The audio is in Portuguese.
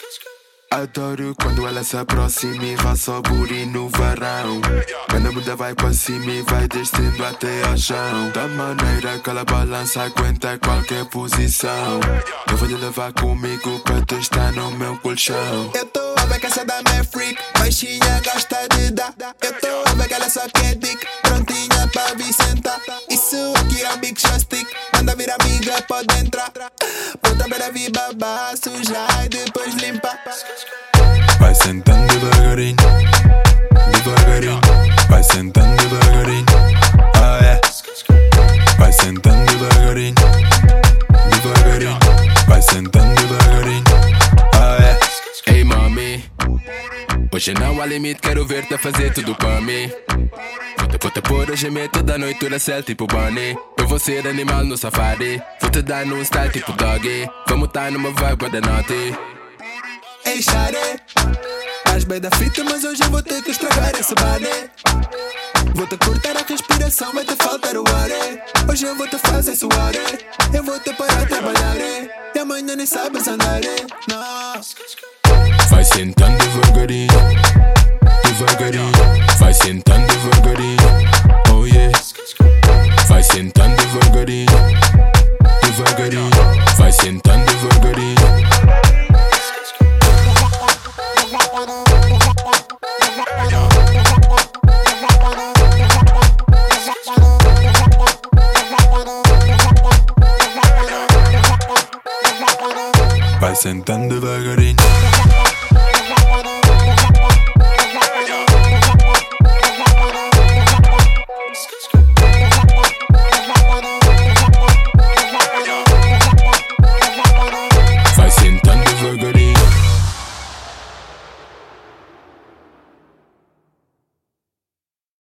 Adoro quando ela se aproxima e roça o buri no varão. Quando a bunda vai para cima e vai descendo até ao chão. Da maneira que ela balança, aguenta qualquer posição. Eu vou te levar comigo para testar no meu colchão. Eu tô a ver que essa dama é freak, baixinha gosta de dar. Eu tô a ver que ela só quer dick, prontinha pra vir sentar. Isso aqui é um big shot stick, manda vir amiga, pode entrar. Pronta para vir babar, sujar e depois limpar. Vai sentando devagarinho, devagarinho. Vai sentando devagarinho, ah é. Vai sentando devagarinho, devagarinho. Vai sentando devagarinho, ah é. Ei mami, hoje não há limite, quero ver-te a fazer tudo para mim. Vou-te pôr a gemer toda a noite na céu tipo Bunny. Eu vou ser animal no safari, vou-te dar num style tipo doggy. Vamos tá numa vibe da naughty. Ei xare, estás bem da fita, mas hoje eu vou ter que estragar esse body. Vou-te cortar a respiração, vai-te faltar o ar. Hoje eu vou te fazer suar, eu vou te parar a trabalhar, e amanhã nem sabes andar, não. Vai sentando devagarinho, devagarinho. Vai sentando devagarinho, oh yeah. Vai sentando devagarinho, devagarinho. Vai sentando devagarinho. Vai sentando devagarinho.